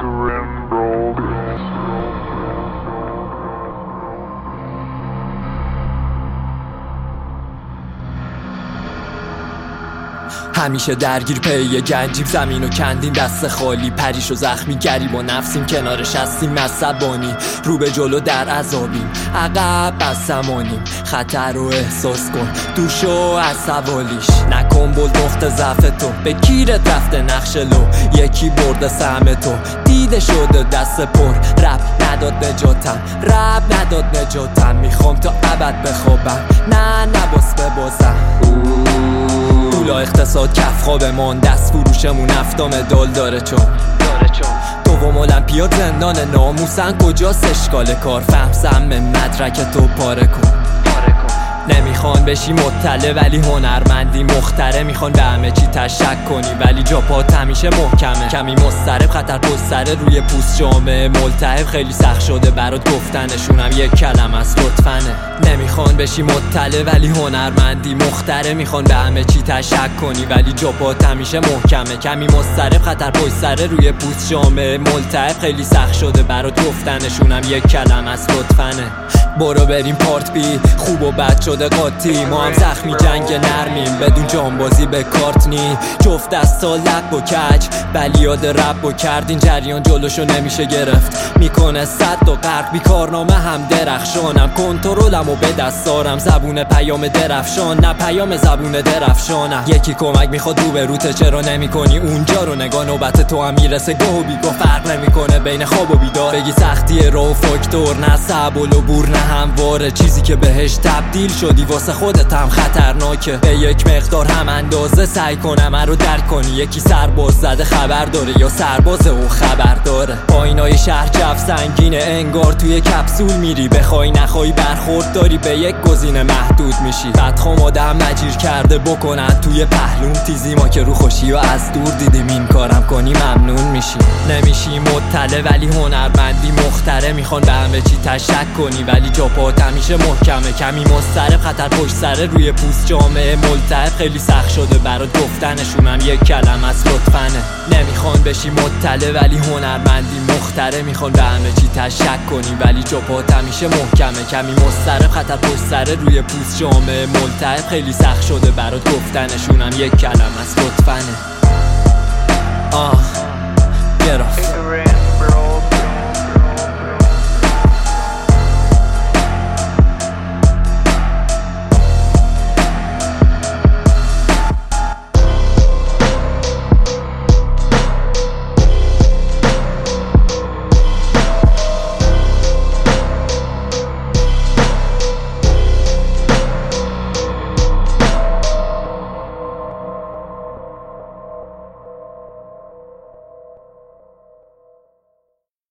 همیشه درگیر پی گنجیم، زمین و کندیم دست خالی، پریش و زخمی گری با نفسیم، کنارش هستیم عصبانی، رو به جلو در عذابیم، عقب از زمانیم، خطر رو احساس کن دوشو از سوالیش، نکن بلد نقطه ضعف تو، به گیرت رفته نقش لو، یکی برده سهم تو، دیده شده دست پر، رب نداد نجاتم، رب نداد نجاتم، میخوام تا ابد بخوابم، نه نباس ببازم. پولا اقتصاد کف خوابمون، دست فروشمون هفتا مدال داره چون دوم المپیاد زندان ناموسن، کجاست اشکال کار، فهم سم مدرک تو پاره کن. نمیخوان بشی مطلع ولی هنرمندی مختره، میخوان به همه چی تشک کنی ولی جا پات همیشه محکمه، کمی مضطرب خطر پستره روی پوست جامعه ملتهب، خیلی سخت شده برات گفتنشونم یک کلمه است لطفنه. نمیخوان بشی مطلع ولی هنرمندی مختره، میخوان به همه چی تشک کنی ولی جا پات همیشه محکمه، کمی مضطرب خطر پستره روی پوست جامعه ملتهب، خیلی سخت شده برات گفتنشونم یک کلمه است لطفنه. برو بریم پارت بی، خوب و بد شده قاطی، ما هم زخمی جنگ نرمیم، بدون جانبازی به کارت نی، جفت دستا لب و کج بلی یاد رب و کردین، جریان جلوشو نمیشه گرفت، میکنه صد و غرق، بی کارنامه هم درخشانم، کنترلم و به دست دارم، زبون پیام درفشان نه پیام زبون درفشانم، یکی کمک میخواد رو به روته، چرا نمی کنی اونجا رو نگاه، نوبت تو هم میرسه گاه و بیگاه، فرق نمیکنه بین خواب و بیدار، بگی سختی رو فاکتور نه سبل و بور نه همواره، چیزی که بهش تبدیل شدی واسه خودت هم خطرناکه، به یک مقدار هم اندازه سعی کنم رو درک کنی، یکی سرباز زده خبر داره یا سربازه و خبر داره، پایینای شهر جو سنگینه انگار توی کپسول میری، بخوای نخوای برخورد داری به یک گزینه محدود میشی، بدخوام آدم مجیر کرده بکنن توی پهلوم تیزی، ما که رو خوشی و از دور دیدیم این کارم کنی ممنون میشی، نمیشی مطلع ولی هنرمندی مختره، میخوان به همه چی تشک کنی ولی جا پات همیشه محکمه، کمی مضطرب خطر پشت سره روی پوست جامعه ملتهب، خیلی سخت شده برات گفتنشونم یک کلمه است لطفنه. نمیخوان بشی مطلع ولی هنرمندی مختره، میخوان به همه چی تشک کنی ولی جا پات همیشه محکمه، کمی مضطرب خطر پشت سره روی پوست جامعه ملتهب، خیلی سخت شده برات گفتنشونم یک کلمه است لطفنه.